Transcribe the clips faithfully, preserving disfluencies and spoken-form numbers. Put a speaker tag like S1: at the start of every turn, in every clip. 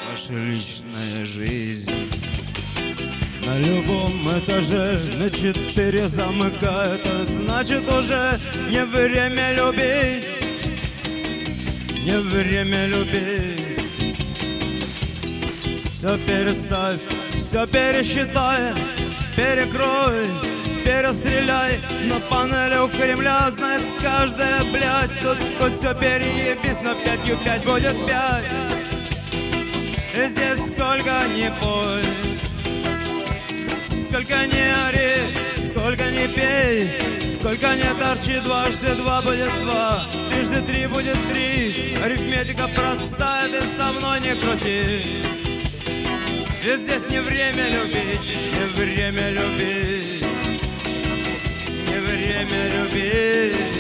S1: Ваша личная жизнь на любом этаже на четыре замка. Это значит уже не время любить, не время любить. Все переставь, все пересчитай, перекрой, перестреляй. На панели у Кремля знает каждая, блядь. Тут хоть все переебись, но пятью пять будет пять. И здесь сколько ни пой, сколько ни ори, сколько ни пей, сколько не торчи, дважды два будет два, трижды три будет три. Арифметика простая, ты со мной не крути. Ведь здесь не время любить, не время любить, не время любить.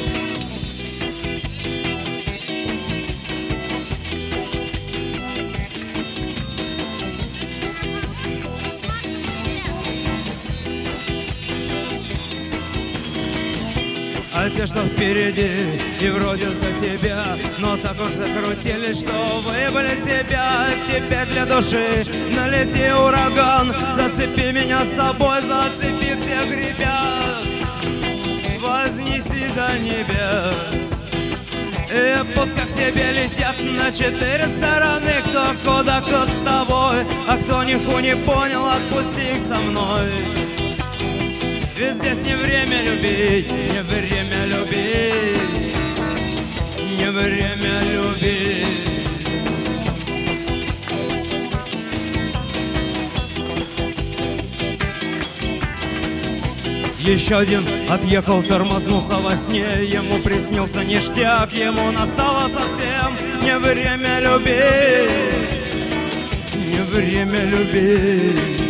S1: А те, что впереди и вроде за тебя, но так уж закрутились, что выбыли себя. Теперь для души налети ураган, зацепи меня с собой, зацепи всех ребят, вознеси до небес. И пускай к себе летят на четыре стороны, кто куда, кто с тобой, а кто ниху не понял, отпусти их со мной. Ведь здесь не время любить, не время любить, не время любить. Еще один отъехал, тормознулся во сне. Ему приснился ништяк, ему настало совсем не время любить, не время любить.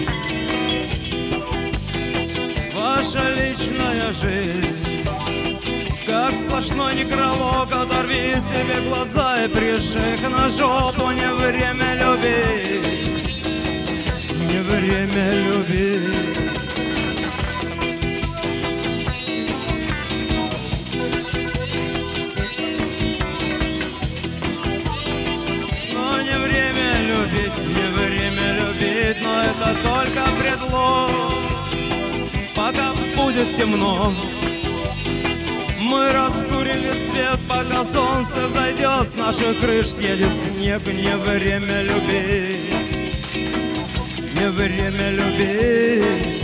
S1: Ваша личная жизнь, как сплошной некролог, оторви себе глаза и прижи их на жопу. Не время любить, не время любить. Но не время любить, не время любить, но это только предлог. Пока будет темно, мы раскурили свет, пока солнце зайдет, с наших крыш съедет снег. Не время любить, не время любить.